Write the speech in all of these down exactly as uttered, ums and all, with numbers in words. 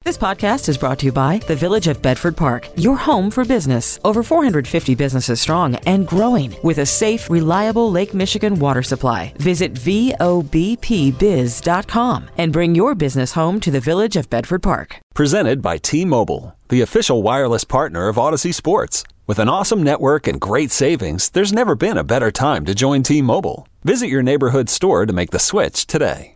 This podcast is brought to you by the Village of Bedford Park, your home for business. Over four hundred fifty businesses strong and growing with a safe, reliable Lake Michigan water supply. Visit V O B P biz dot com and bring your business home to the Village of Bedford Park. Presented by T-Mobile, the official wireless partner of Odyssey Sports. With an awesome network and great savings, there's never been a better time to join T-Mobile. Visit your neighborhood store to make the switch today.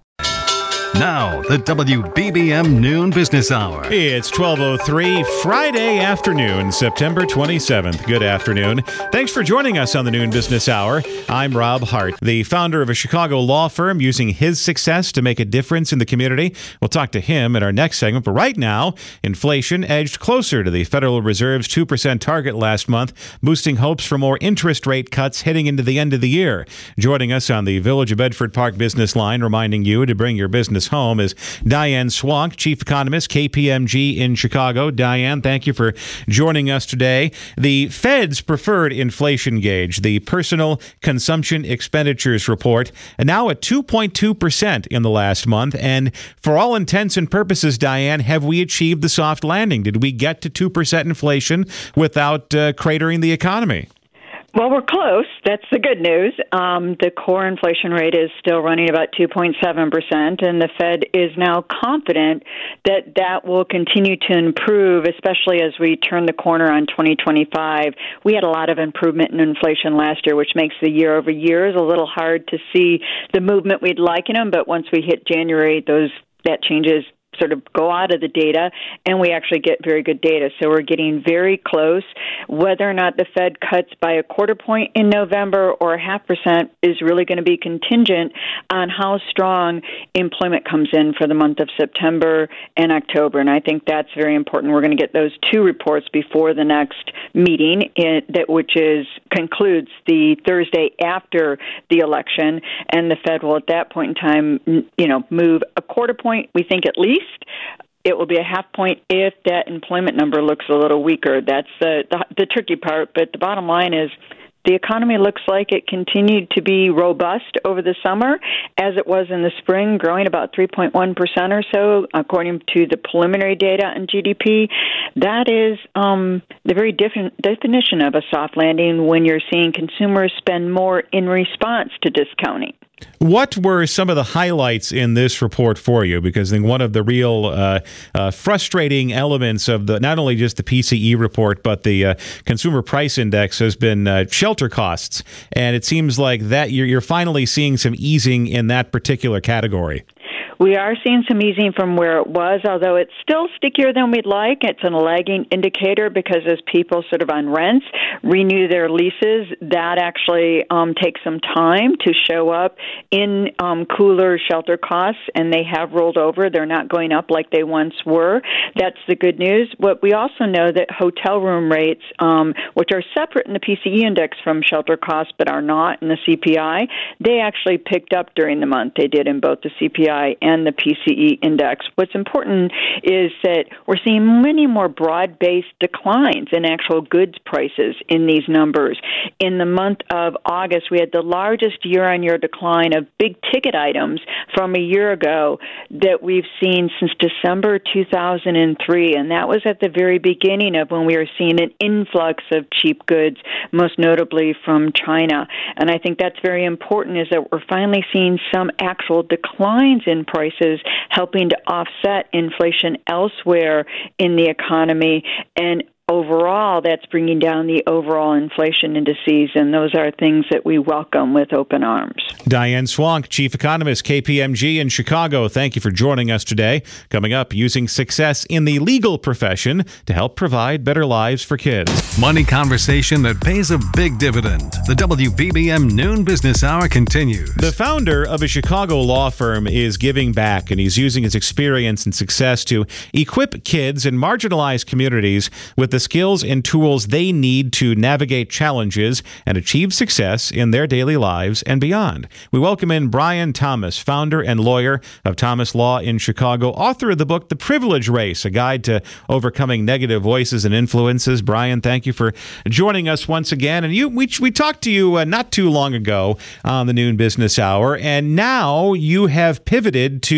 Now, the W B B M Noon Business Hour. It's twelve oh three, Friday afternoon, September twenty-seventh. Good afternoon. Thanks for joining us on the Noon Business Hour. I'm Rob Hart, the founder of a Chicago law firm using his success to make a difference in the community. We'll talk to him in our next segment. But right now, inflation edged closer to the Federal Reserve's two percent target last month, boosting hopes for more interest rate cuts heading into the end of the year. Joining us on the Village of Bedford Park business line, reminding you to bring your business home, is Diane Swonk, Chief Economist, K P M G in Chicago. Diane, thank you for joining us today. The Fed's preferred inflation gauge, the Personal Consumption Expenditures Report, now at two point two percent in the last month. And for all intents and purposes, Diane, have we achieved the soft landing? Did we get to two percent inflation without uh, cratering the economy? Well, we're close. That's the good news. Um, the core inflation rate is still running about two point seven percent, and the Fed is now confident that that will continue to improve, especially as we turn the corner on twenty twenty-five. We had a lot of improvement in inflation last year, which makes the year over years a little hard to see the movement we'd like in them, but once we hit January, those that changes sort of go out of the data, and we actually get very good data. So we're getting very close. Whether or not the Fed cuts by a quarter point in November or a half percent is really going to be contingent on how strong employment comes in for the month of September and October. And I think that's very important. We're going to get those two reports before the next meeting, in, that which is concludes the Thursday after the election. And the Fed will at that point in time, you know, move a quarter point, we think at least. It will be a half point if that employment number looks a little weaker. That's the, the the tricky part. But the bottom line is the economy looks like it continued to be robust over the summer, as it was in the spring, growing about three point one percent or so, according to the preliminary data on G D P. That is um, the very different definition of a soft landing when you're seeing consumers spend more in response to discounting. What were some of the highlights in this report for you? Because I think one of the real uh, uh, frustrating elements of the not only just the P C E report, but the uh, Consumer Price Index has been uh, shelter costs. And it seems like that you're, you're finally seeing some easing in that particular category. We are seeing some easing from where it was, although it's still stickier than we'd like. It's a lagging indicator because as people sort of on rents renew their leases, that actually um, takes some time to show up in um, cooler shelter costs, and they have rolled over. They're not going up like they once were. That's the good news. But we also know that hotel room rates, um, which are separate in the P C E index from shelter costs but are not in the C P I, they actually picked up during the month. They did in both the C P I and and the P C E index. What's important is that we're seeing many more broad-based declines in actual goods prices in these numbers. In the month of August, we had the largest year-on-year decline of big-ticket items from a year ago that we've seen since December two thousand three, and that was at the very beginning of when we were seeing an influx of cheap goods, most notably from China. And I think that's very important, is that we're finally seeing some actual declines in prices prices, helping to offset inflation elsewhere in the economy. And overall, that's bringing down the overall inflation indices, and those are things that we welcome with open arms. Diane Swonk, Chief Economist, K P M G in Chicago. Thank you for joining us today. Coming up, using success in the legal profession to help provide better lives for kids. Money conversation that pays a big dividend. The W B B M Noon Business Hour continues. The founder of a Chicago law firm is giving back, and he's using his experience and success to equip kids in marginalized communities with the skills and tools they need to navigate challenges and achieve success in their daily lives and beyond. We welcome in Brian Thomas, founder and lawyer of Thomas Law in Chicago, author of the book The Privilege Race, a guide to overcoming negative voices and influences. Brian, thank you for joining us once again. And you, we, we talked to you uh, not too long ago on the Noon Business Hour, and now you have pivoted to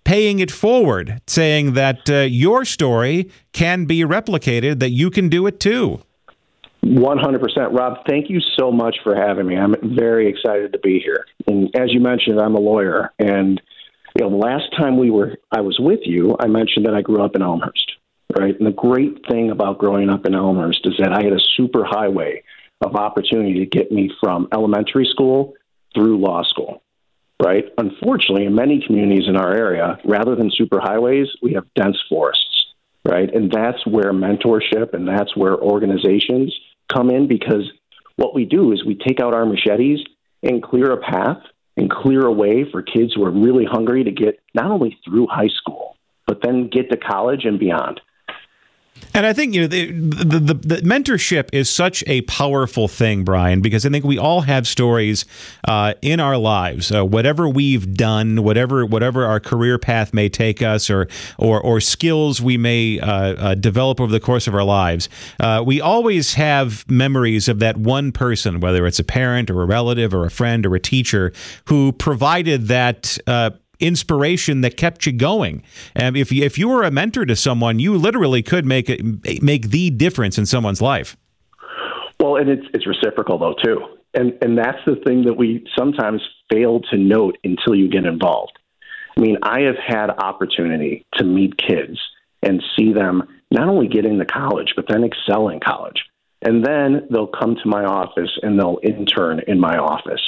paying it forward, saying that uh, your story can be replicated, that you can do it too. one hundred percent. Rob, thank you so much for having me. I'm very excited to be here. And as you mentioned, I'm a lawyer. And you know, the last time we were, I was with you, I mentioned that I grew up in Elmhurst, right? And the great thing about growing up in Elmhurst is that I had a super highway of opportunity to get me from elementary school through law school, right? Unfortunately, in many communities in our area, rather than super highways, we have dense forests, right? And that's where mentorship and that's where organizations come in, because what we do is we take out our machetes and clear a path and clear a way for kids who are really hungry to get not only through high school, but then get to college and beyond. And I think, you know, the, the, the, the mentorship is such a powerful thing, Brian, because I think we all have stories uh, in our lives, uh, whatever we've done, whatever whatever our career path may take us, or or, or skills we may uh, uh, develop over the course of our lives. Uh, we always have memories of that one person, whether it's a parent or a relative or a friend or a teacher, who provided that uh inspiration that kept you going. And if you, if you were a mentor to someone, you literally could make it, make the difference in someone's life. Well, and it's it's reciprocal though too, and and that's the thing that we sometimes fail to note until you get involved. I mean, I have had opportunity to meet kids and see them not only get into college, but then excel in college, and then they'll come to my office and they'll intern in my office.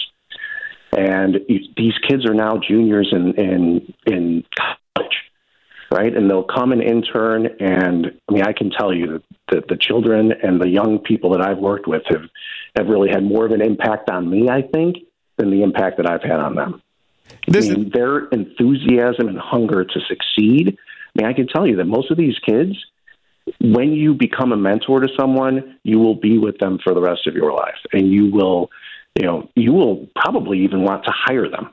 And these kids are now juniors in, in in college, right? And they'll come and intern. And I mean, I can tell you that the, the children and the young people that I've worked with have, have really had more of an impact on me, I think, than the impact that I've had on them. This I mean, their enthusiasm and hunger to succeed. I mean, I can tell you that most of these kids, when you become a mentor to someone, you will be with them for the rest of your life, and you will. You know, you will probably even want to hire them.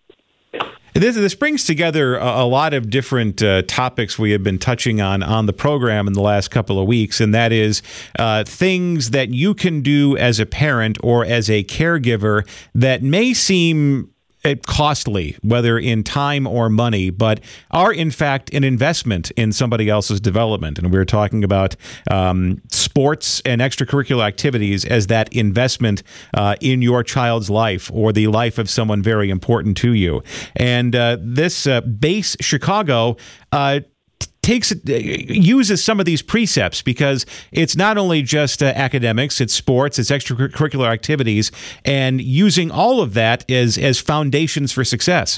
This, this brings together a, a lot of different uh, topics we have been touching on on the program in the last couple of weeks, and that is uh, things that you can do as a parent or as a caregiver that may seem costly, whether in time or money, but are in fact an investment in somebody else's development. And we were talking about um, sports and extracurricular activities as that investment uh, in your child's life or the life of someone very important to you. And uh, this uh, Base Chicago uh, takes uses some of these precepts, because it's not only just uh, academics, it's sports, it's extracurricular activities, and using all of that as as foundations for success.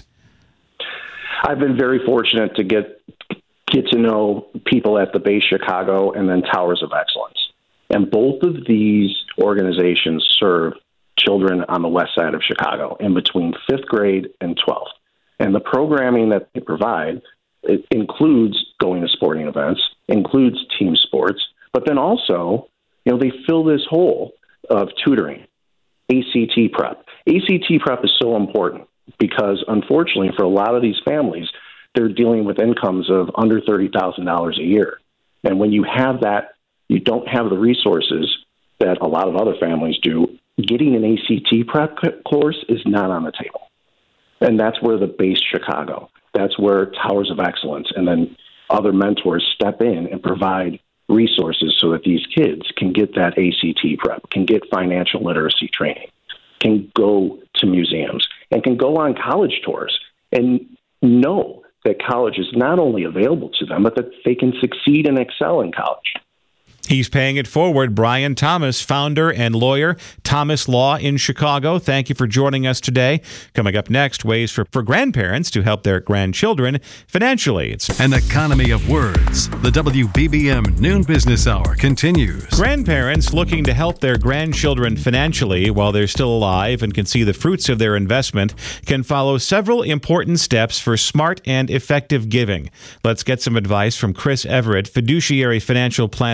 I've been very fortunate to get get to know people at the Base Chicago and then Towers of Excellence. And both of these organizations serve children on the west side of Chicago in between fifth grade and twelfth. And the programming that they provide, it includes going to sporting events, includes team sports, but then also, you know, they fill this hole of tutoring, A C T prep. A C T prep is so important because, unfortunately, for a lot of these families, they're dealing with incomes of under thirty thousand dollars a year. And when you have that, you don't have the resources that a lot of other families do. Getting an A C T prep course is not on the table. And that's where the Base Chicago, that's where Towers of Excellence and then other mentors step in and provide resources so that these kids can get that A C T prep, can get financial literacy training, can go to museums, and can go on college tours and know that college is not only available to them, but that they can succeed and excel in college. He's paying it forward. Brian Thomas, founder and lawyer, Thomas Law in Chicago. Thank you for joining us today. Coming up next, ways for, for grandparents to help their grandchildren financially. It's an economy of words. The W B B M Noon Business Hour continues. Grandparents looking to help their grandchildren financially while they're still alive and can see the fruits of their investment can follow several important steps for smart and effective giving. Let's get some advice from Chris Everett, fiduciary financial planner and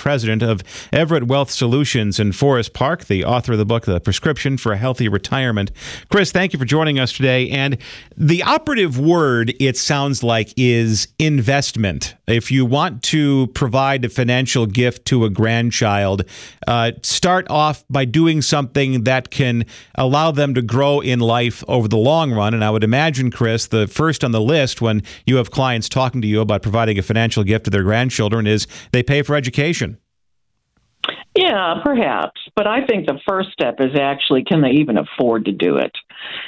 president of Everett Wealth Solutions in Forest Park, the author of the book, The Prescription for a Healthy Retirement. Chris, thank you for joining us today. And the operative word, it sounds like, is investment. If you want to provide a financial gift to a grandchild, uh, start off by doing something that can allow them to grow in life over the long run. And I would imagine, Chris, the first on the list when you have clients talking to you about providing a financial gift to their grandchildren is they pay for education. Yeah, perhaps. But I think the first step is actually, can they even afford to do it?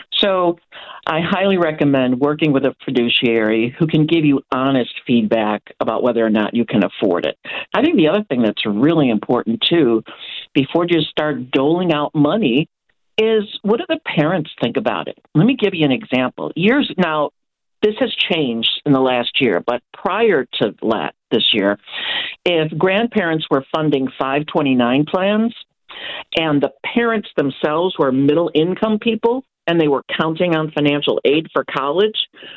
So I highly recommend working with a fiduciary who can give you honest feedback about whether or not you can afford it. I think the other thing that's really important, too, before you start doling out money, is what do the parents think about it? Let me give you an example. Years now, this has changed in the last year, but prior to that, this year, if grandparents were funding five twenty-nine plans and the parents themselves were middle-income people and they were counting on financial aid for college,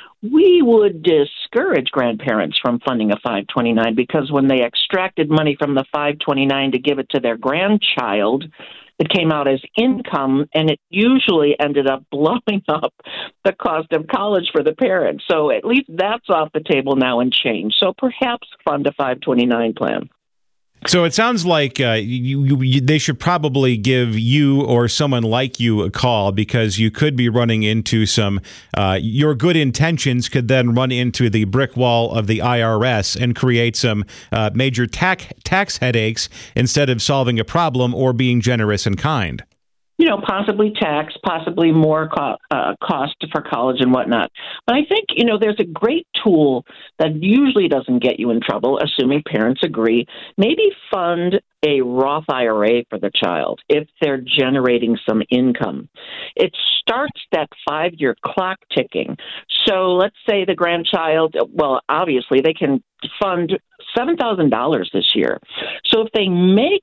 we would discourage grandparents from funding a five twenty-nine because when they extracted money from the five twenty-nine to give it to their grandchild, it came out as income, and it usually ended up blowing up the cost of college for the parents. So at least that's off the table now and changed. So perhaps fund a five twenty-nine plan. So it sounds like uh, you, you, you, they should probably give you or someone like you a call because you could be running into some, uh, your good intentions could then run into the brick wall of the I R S and create some uh, major tax tax headaches instead of solving a problem or being generous and kind. You know, possibly tax, possibly more co- uh, cost for college and whatnot. But I think, you know, there's a great tool that usually doesn't get you in trouble, assuming parents agree. Maybe fund a Roth I R A for the child if they're generating some income. It starts that five-year clock ticking. So let's say the grandchild, well, obviously they can fund seven thousand dollars this year. So if they make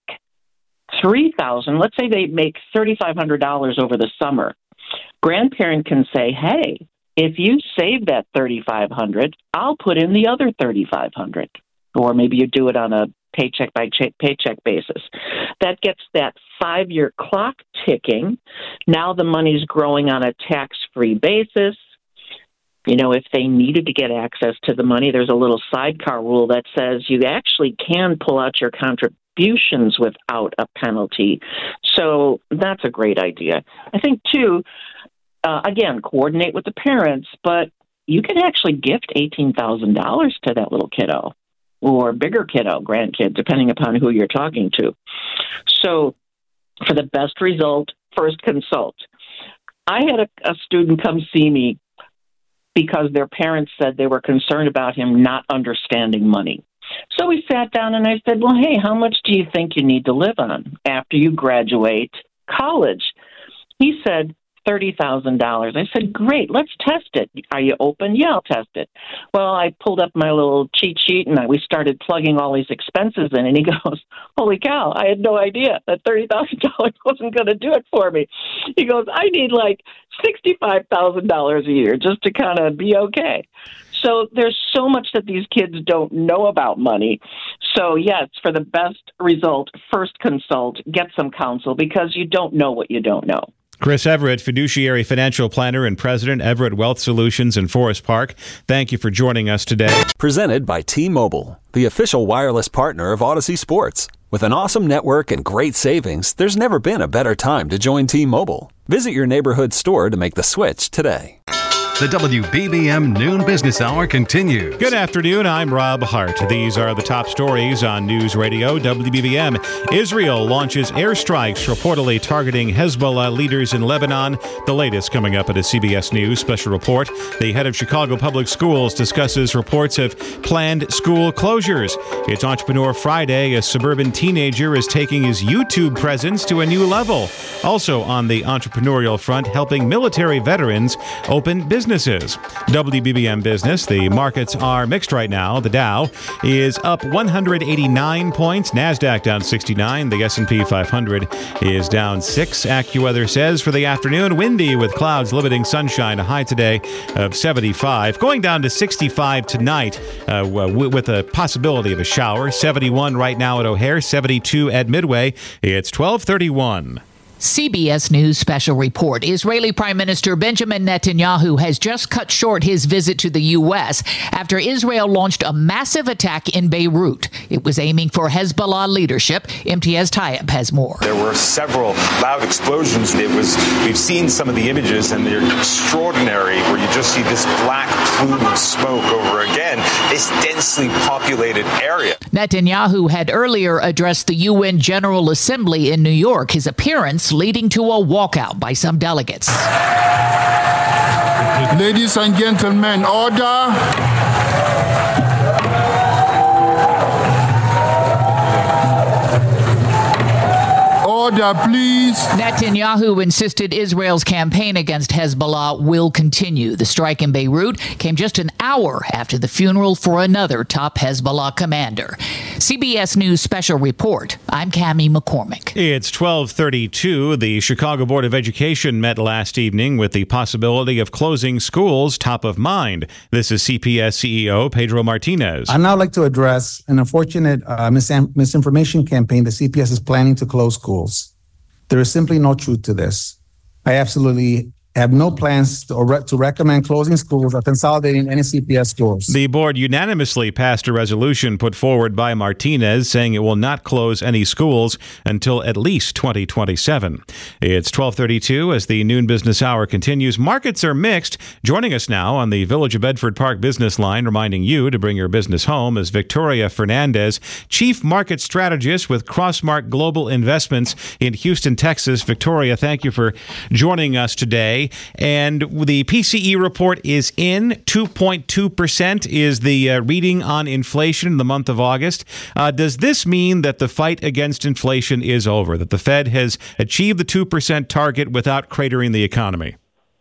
three thousand dollars, let's say they make three thousand five hundred dollars over the summer, grandparent can say, hey, if you save that three thousand five hundred dollars, I'll put in the other three thousand five hundred dollars. Or maybe you do it on a paycheck by ch- paycheck basis. That gets that five-year clock ticking. Now the money's growing on a tax-free basis. You know, if they needed to get access to the money, there's a little sidecar rule that says you actually can pull out your contributions without a penalty. So that's a great idea. I think, too, uh, again, coordinate with the parents, but you can actually gift eighteen thousand dollars to that little kiddo or bigger kiddo, grandkid, depending upon who you're talking to. So for the best result, first consult. I had a, a student come see me because their parents said they were concerned about him not understanding money. So we sat down and I said, well, hey, how much do you think you need to live on after you graduate college? He said, thirty thousand dollars. I said, great, let's test it. Are you open? Yeah, I'll test it. Well, I pulled up my little cheat sheet and I, we started plugging all these expenses in, and he goes, holy cow, I had no idea that thirty thousand dollars wasn't going to do it for me. He goes, I need like sixty-five thousand dollars a year just to kind of be okay. So there's so much that these kids don't know about money. So, yes, for the best result, first consult, get some counsel, because you don't know what you don't know. Chris Everett, fiduciary financial planner and president, Everett Wealth Solutions in Forest Park. Thank you for joining us today. Presented by T-Mobile, the official wireless partner of Odyssey Sports. With an awesome network and great savings, there's never been a better time to join T-Mobile. Visit your neighborhood store to make the switch today. The W B B M Noon Business Hour continues. Good afternoon. I'm Rob Hart. These are the top stories on News Radio W B B M. Israel launches airstrikes reportedly targeting Hezbollah leaders in Lebanon. The latest coming up at a C B S News special report. The head of Chicago Public Schools discusses reports of planned school closures. It's Entrepreneur Friday. A suburban teenager is taking his YouTube presence to a new level. Also on the entrepreneurial front, helping military veterans open business businesses. W B B M Business, the markets are mixed right now. The Dow is up one hundred eighty-nine points. NASDAQ down sixty-nine. The S and P five hundred is down six. AccuWeather says for the afternoon, windy with clouds limiting sunshine. A high today of seventy-five. Going down to sixty-five tonight uh, w- with a possibility of a shower. seventy-one right now at O'Hare. seventy-two at Midway. It's twelve thirty-one. C B S News special report. Israeli Prime Minister Benjamin Netanyahu has just cut short his visit to the U S after Israel launched a massive attack in Beirut. It was aiming for Hezbollah leadership. M T S Tayyip has more. There were several loud explosions. It was, we've seen some of the images, and they're extraordinary, where you just see this black plume of smoke over again this densely populated area. Netanyahu had earlier addressed the U N General Assembly in New York. His appearance leading to a walkout by some delegates. Ladies and gentlemen, order. Order, please. Netanyahu insisted Israel's campaign against Hezbollah will continue. The strike in Beirut came just an hour after the funeral for another top Hezbollah commander. C B S News special report. I'm Cammie McCormick. It's twelve thirty-two. The Chicago Board of Education met last evening with the possibility of closing schools top of mind. This is C P S C E O Pedro Martinez. I'd now like to address an unfortunate uh, mis- misinformation campaign that C P S is planning to close schools. There is simply no truth to this. I absolutely have no plans to, or re- to recommend closing schools or consolidating any C P S schools. The board unanimously passed a resolution put forward by Martinez saying it will not close any schools until at least twenty twenty-seven. It's twelve thirty-two as the Noon Business Hour continues. Markets are mixed. Joining us now on the Village of Bedford Park business line, reminding you to bring your business home, is Victoria Fernandez, Chief Market Strategist with Crossmark Global Investments in Houston, Texas. Victoria, thank you for joining us today. And the P C E report is in. two point two percent is the uh, reading on inflation in the month of August. Uh, does this mean that the fight against inflation is over, that the Fed has achieved the two percent target without cratering the economy?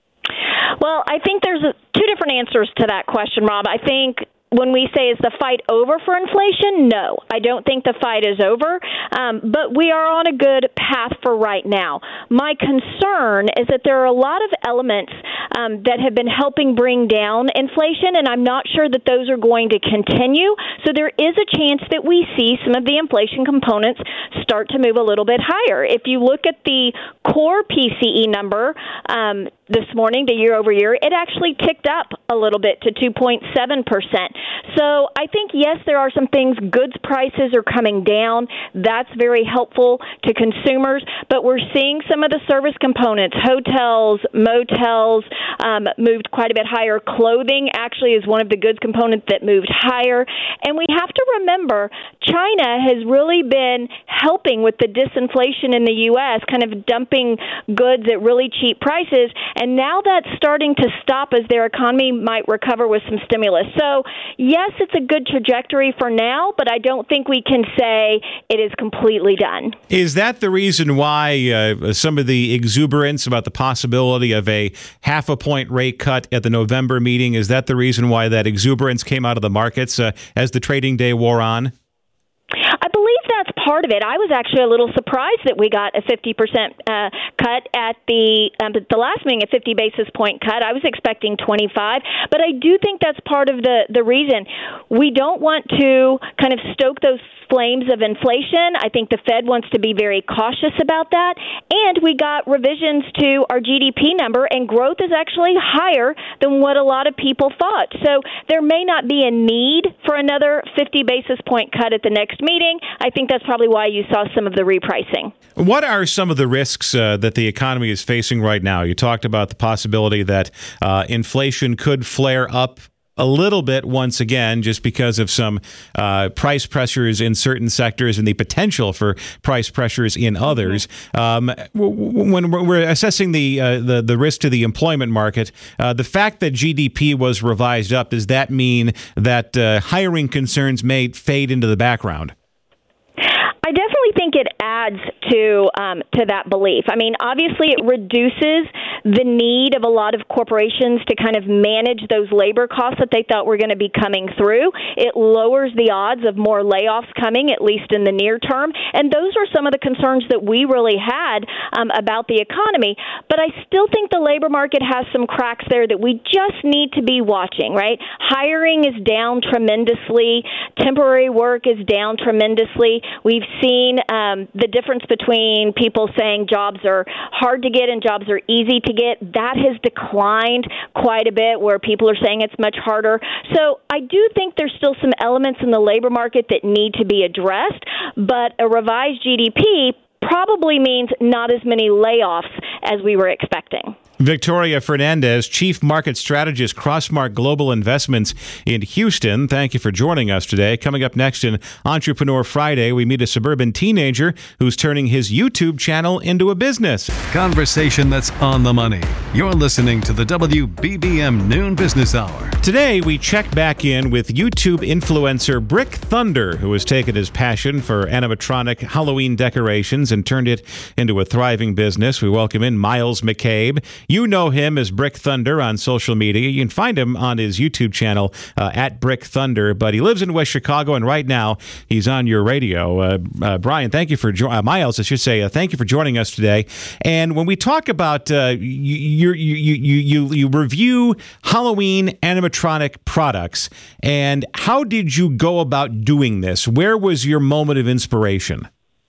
Well, I think there's a, two different answers to that question, Rob. I think when we say, is the fight over for inflation? No, I don't think the fight is over, um, but we are on a good path for right now. My concern is that there are a lot of elements um, that have been helping bring down inflation, and I'm not sure that those are going to continue. So there is a chance that we see some of the inflation components start to move a little bit higher. If you look at the core P C E number um, this morning, the year over year, it actually ticked up a little bit to two point seven percent. So I think, yes, there are some things. Goods prices are coming down. That's very helpful to consumers. But we're seeing some of the service components, hotels, motels, um, moved quite a bit higher. Clothing actually is one of the goods components that moved higher. And we have to remember, China has really been helping with the disinflation in the U S, kind of dumping goods at really cheap prices. And now that's starting to stop as their economy might recover with some stimulus. So, yes, it's a good trajectory for now, but I don't think we can say it is completely done. Is that the reason why uh, some of the exuberance about the possibility of a half a point rate cut at the November meeting, is that the reason why that exuberance came out of the markets uh, as the trading day wore on? I believe that's part of it. I was actually a little surprised that we got a fifty percent uh, cut at the um, the last meeting, a fifty basis point cut. I was expecting twenty-five, but I do think that's part of the, the reason. We don't want to kind of stoke those flames of inflation. I think the Fed wants to be very cautious about that. And we got revisions to our G D P number, and growth is actually higher than what a lot of people thought. So there may not be a need for another fifty basis point cut at the next meeting. I think that's probably why you saw some of the repricing. What are some of the risks uh, that the economy is facing right now? You talked about the possibility that uh, inflation could flare up a little bit once again, just because of some uh, price pressures in certain sectors and the potential for price pressures in others. Um, when we're assessing the, uh, the the risk to the employment market, uh, the fact that G D P was revised up, does that mean that uh, hiring concerns may fade into the background? I definitely think it adds to um, to that belief. I mean, obviously, it reduces the need of a lot of corporations to kind of manage those labor costs that they thought were going to be coming through. It lowers the odds of more layoffs coming, at least in the near term. And those are some of the concerns that we really had um, about the economy. But I still think the labor market has some cracks there that we just need to be watching, right? Hiring is down tremendously. Temporary work is down tremendously. We've seen um, the difference between people saying jobs are hard to get and jobs are easy to get. That has declined quite a bit, where people are saying it's much harder. So I do think there's still some elements in the labor market that need to be addressed, but a revised G D P probably means not as many layoffs as we were expecting. Victoria Fernandez, Chief Market Strategist, Crossmark Global Investments in Houston. Thank you for joining us today. Coming up next in Entrepreneur Friday, we meet a suburban teenager who's turning his YouTube channel into a business. Conversation that's on the money. You're listening to the W B B M Noon Business Hour. Today, we check back in with YouTube influencer Brick Thunder, who has taken his passion for animatronic Halloween decorations and turned it into a thriving business. We welcome in Miles McCabe. You know him as Brick Thunder on social media. You can find him on his YouTube channel uh, at Brick Thunder, but he lives in West Chicago, and right now he's on your radio. Uh, uh, Brian, thank you for jo- uh, Miles, I should say, uh, thank you for joining us today. And when we talk about uh, you, you, you, you, you, you review Halloween animatronic products, and how did you go about doing this? Where was your moment of inspiration?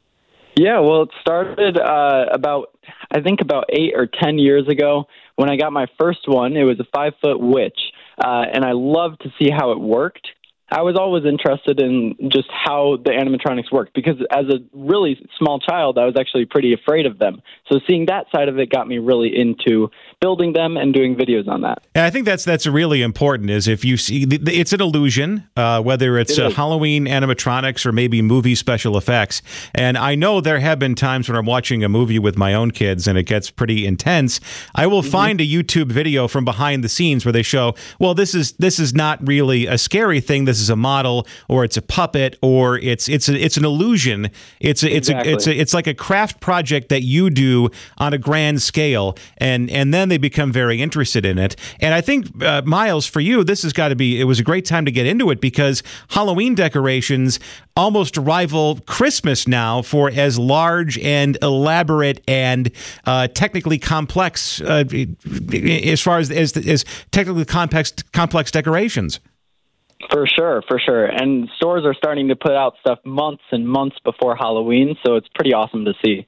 Yeah, well, it started uh, about, I think about eight or ten years ago when I got my first one. It was a five-foot witch, uh, and I loved to see how it worked. I was always interested in just how the animatronics worked, because as a really small child, I was actually pretty afraid of them. So seeing that side of it got me really into building them and doing videos on that. And I think that's that's really important, is if you see, it's an illusion, uh, whether it's it uh, Halloween animatronics or maybe movie special effects. And I know there have been times when I'm watching a movie with my own kids and it gets pretty intense. I will mm-hmm. find a YouTube video from behind the scenes where they show, well, this is this is not really a scary thing. This is a model, or it's a puppet, or it's it's a, it's an illusion. It's a, it's exactly. a, it's a, it's like a craft project that you do on a grand scale, and and then they become very interested in it. And I think uh, Miles, for you, this has got to be. It was a great time to get into it, because Halloween decorations almost rival Christmas now for as large and elaborate and uh, technically complex uh, as far as as, as technically complex complex decorations. For sure, for sure. And stores are starting to put out stuff months and months before Halloween, so it's pretty awesome to see.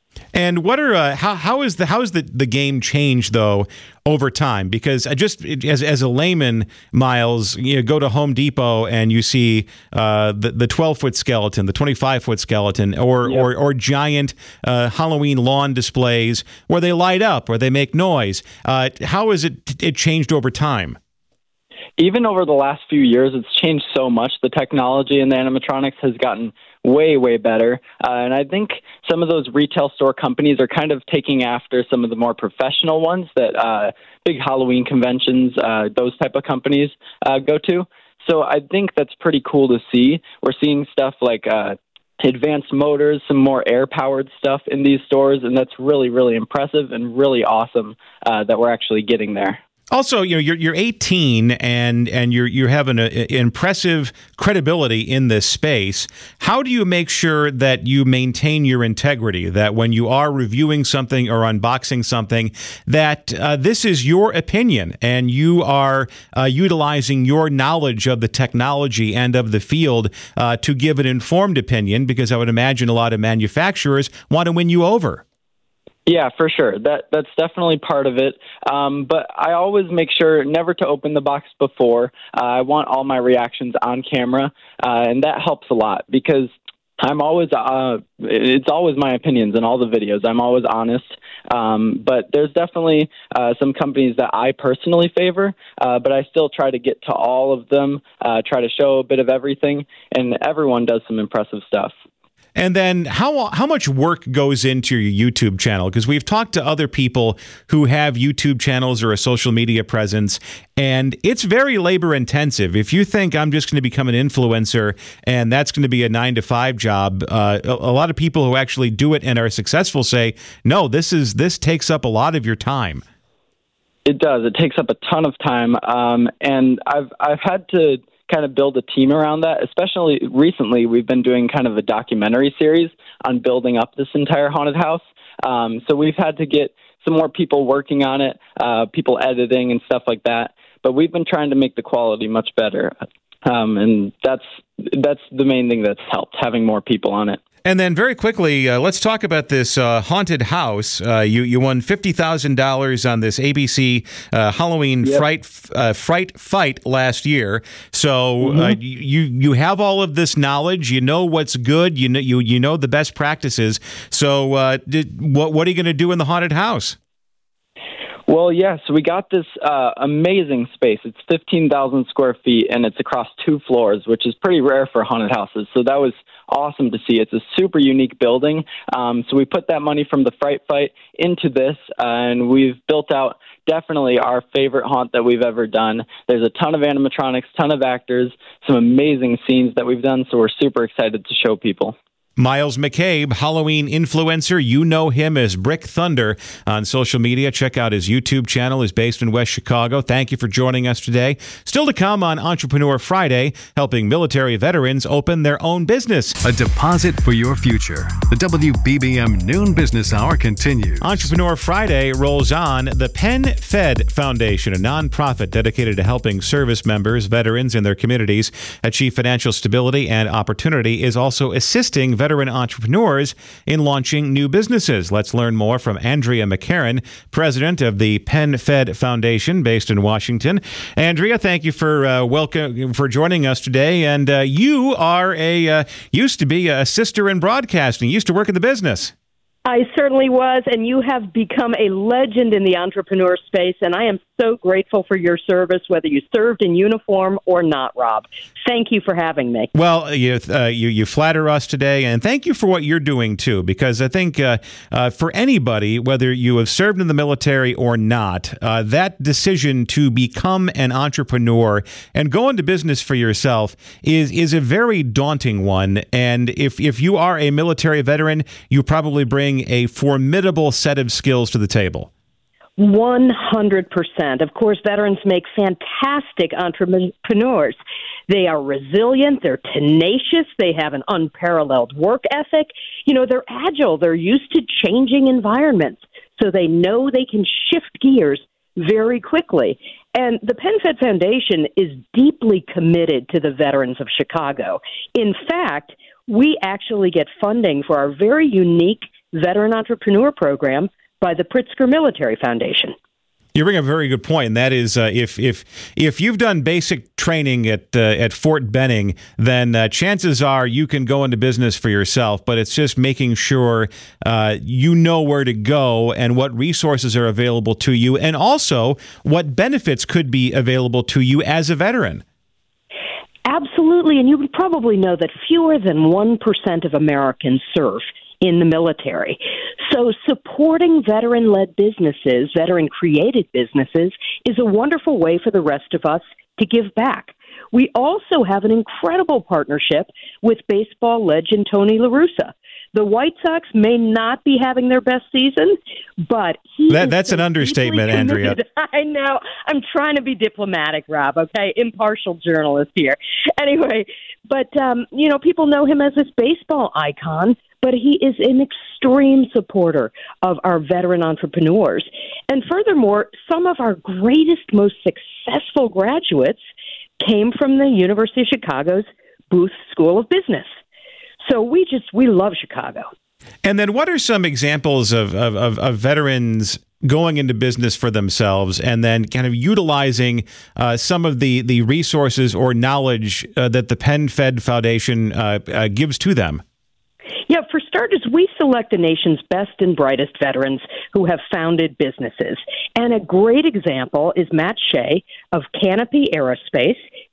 And what are uh, how how is the how is the, the game changed though over time? Because I just as as a layman, Miles, you know, go to Home Depot and you see uh, the the twelve foot skeleton, the twenty five foot skeleton, or yep. or or giant uh, Halloween lawn displays where they light up or they make noise. Uh, how has it it changed over time? Even over the last few years, it's changed so much. The technology in the animatronics has gotten way, way better. Uh, and I think some of those retail store companies are kind of taking after some of the more professional ones that uh, big Halloween conventions, uh, those type of companies uh, go to. So I think that's pretty cool to see. We're seeing stuff like uh, advanced motors, some more air-powered stuff in these stores, and that's really, really impressive and really awesome uh, that we're actually getting there. Also, you know, you're you're eighteen and and you're you're having an impressive credibility in this space. How do you make sure that you maintain your integrity? That when you are reviewing something or unboxing something, that uh, this is your opinion and you are uh, utilizing your knowledge of the technology and of the field uh, to give an informed opinion? Because I would imagine a lot of manufacturers want to win you over. Yeah, for sure. That that's definitely part of it. Um, but I always make sure never to open the box before. Uh, I want all my reactions on camera, uh, and that helps a lot because I'm always, uh, it's always my opinions in all the videos. I'm always honest. Um, but there's definitely uh, some companies that I personally favor, uh, but I still try to get to all of them, uh, try to show a bit of everything, and everyone does some impressive stuff. And then how how much work goes into your YouTube channel? Because we've talked to other people who have YouTube channels or a social media presence, and it's very labor intensive. If you think I'm just going to become an influencer and that's going to be a nine to five job, uh, a, a lot of people who actually do it and are successful say, no, this is this takes up a lot of your time. It does. It takes up a ton of time, um, and I've I've had to kind of build a team around that. Especially recently, we've been doing kind of a documentary series on building up this entire haunted house. Um, so we've had to get some more people working on it, uh, people editing and stuff like that. But we've been trying to make the quality much better, um, and that's that's the main thing that's helped, having more people on it. And then very quickly, uh, let's talk about this uh, haunted house. Uh, you you won fifty thousand dollars on this A B C uh, Halloween yep. fright uh, fright fight last year. So mm-hmm. uh, you you have all of this knowledge. You know what's good. You know you you know the best practices. So uh, did, what what are you going to do in the haunted house? Well, yes, yeah, so we got this uh, amazing space. It's fifteen thousand square feet, and it's across two floors, which is pretty rare for haunted houses. So that was awesome to see. It's a super unique building. Um, so we put that money from the Fright Fight into this, uh, and we've built out definitely our favorite haunt that we've ever done. There's a ton of animatronics, ton of actors, some amazing scenes that we've done, so we're super excited to show people. Miles McCabe, Halloween influencer. You know him as Brick Thunder on social media. Check out his YouTube channel. He's based in West Chicago. Thank you for joining us today. Still to come on Entrepreneur Friday, helping military veterans open their own business. A deposit for your future. The W B B M Noon Business Hour continues. Entrepreneur Friday rolls on. The Penn Fed Foundation, a nonprofit dedicated to helping service members, veterans, and their communities achieve financial stability and opportunity, is also assisting veterans veteran entrepreneurs in launching new businesses. Let's learn more from Andrea McCarran, president of the Penn Fed Foundation based in Washington. Andrea, thank you for uh, welcome for joining us today. And uh, you are a uh, used to be a sister in broadcasting. You used to work in the business. I certainly was, and you have become a legend in the entrepreneur space, and I am so grateful for your service, whether you served in uniform or not, Rob. Thank you for having me. Well, you uh, you, you flatter us today, and thank you for what you're doing, too, because I think uh, uh, for anybody, whether you have served in the military or not, uh, that decision to become an entrepreneur and go into business for yourself is is a very daunting one, and if, if you are a military veteran, you probably bring a formidable set of skills to the table. one hundred percent. Of course, veterans make fantastic entrepreneurs. They are resilient, they're tenacious, they have an unparalleled work ethic. You know, they're agile, they're used to changing environments, so they know they can shift gears very quickly. And the Penn Fed Foundation is deeply committed to the veterans of Chicago. In fact, we actually get funding for our very unique Veteran Entrepreneur Program by the Pritzker Military Foundation. You bring up a very good point, and that is uh, if if if you've done basic training at uh, at Fort Benning, then uh, chances are you can go into business for yourself. But it's just making sure uh, you know where to go and what resources are available to you, and also what benefits could be available to you as a veteran. Absolutely, and you would probably know that fewer than one percent of Americans serve in the military. So supporting veteran-led businesses, veteran-created businesses, is a wonderful way for the rest of us to give back. We also have an incredible partnership with baseball legend Tony La Russa. The White Sox may not be having their best season, but he that, that's an understatement, Andrea. I know. I'm trying to be diplomatic, Rob, okay? Impartial journalist here. Anyway, but, um, you know, people know him as this baseball icon, but he is an extreme supporter of our veteran entrepreneurs. And furthermore, some of our greatest, most successful graduates came from the University of Chicago's Booth School of Business. So we just, we love Chicago. And then what are some examples of, of, of, of veterans going into business for themselves and then kind of utilizing uh, some of the, the resources or knowledge uh, that the Penn Fed Foundation uh, uh, gives to them? Yeah, for starters, we select the nation's best and brightest veterans who have founded businesses. And a great example is Matt Shea of Canopy Aerospace,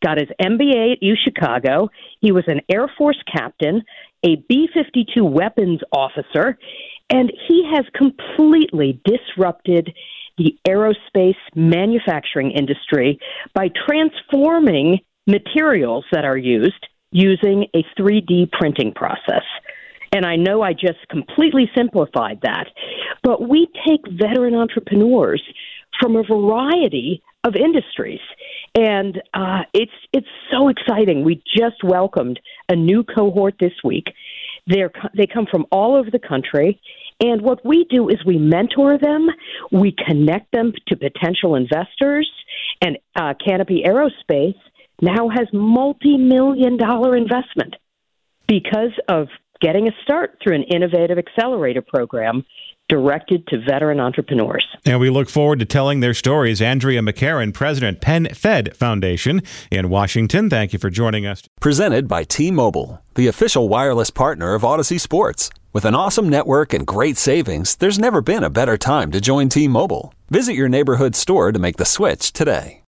got his M B A at UChicago. He was an Air Force captain, a B fifty-two weapons officer, and he has completely disrupted the aerospace manufacturing industry by transforming materials that are used using a three D printing process. And I know I just completely simplified that, but we take veteran entrepreneurs from a variety of industries. And uh, it's it's so exciting. We just welcomed a new cohort this week. They're, they come from all over the country. And what we do is we mentor them. We connect them to potential investors. And uh, Canopy Aerospace now has multi-million dollar investment because of getting a start through an innovative accelerator program directed to veteran entrepreneurs. And we look forward to telling their stories. Andrea McCarran, President, Penn Fed Foundation in Washington. Thank you for joining us. Presented by T-Mobile, the official wireless partner of Odyssey Sports. With an awesome network and great savings, there's never been a better time to join T-Mobile. Visit your neighborhood store to make the switch today.